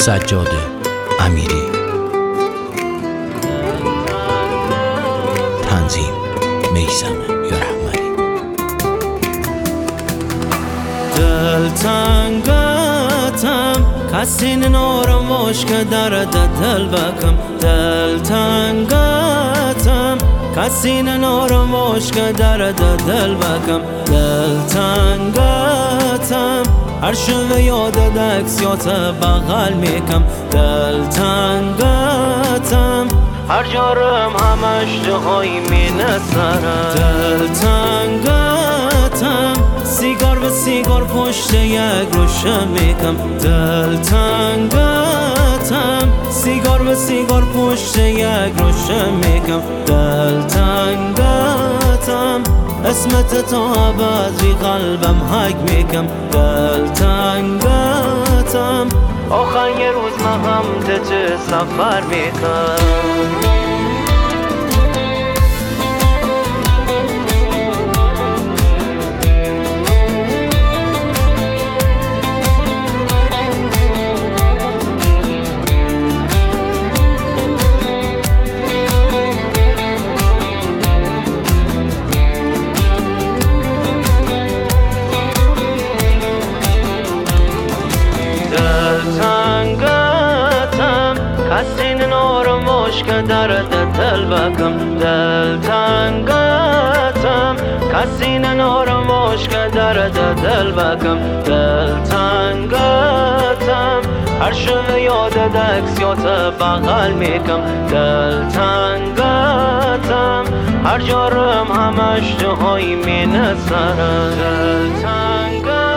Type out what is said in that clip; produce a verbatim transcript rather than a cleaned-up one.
سجاد امیری. تنظیم میثم یارحمانی. دلتنگتم کسی نارماش که درد دل بکم. دلتنگتم کسی نارماش که درد دل بکم. دلتنگتم هر شب یاد عکسیات بغل میکم. دلتنگتم هر جارم همش جاهای مینسرم. دلتنگتم سیگار به سیگار پشت یک روشه میکم. دلتنگتم سیگار به سیگار پشت یک روشه میکم. دلتنگتم اسمت تا ابد ری قلبم حک میکم. دلتنگتم آخر یه روز من هم چه سفر میکم. دلتنگتم کسی نارماش که درد دل بکم. دلتنگتم کسی نارماش که درد دل بکم. دلتنگتم هر شب یاد عکسیات بغل میکم. دلتنگتم هر جارم همش جاهایی مینسرم. دلتنگتم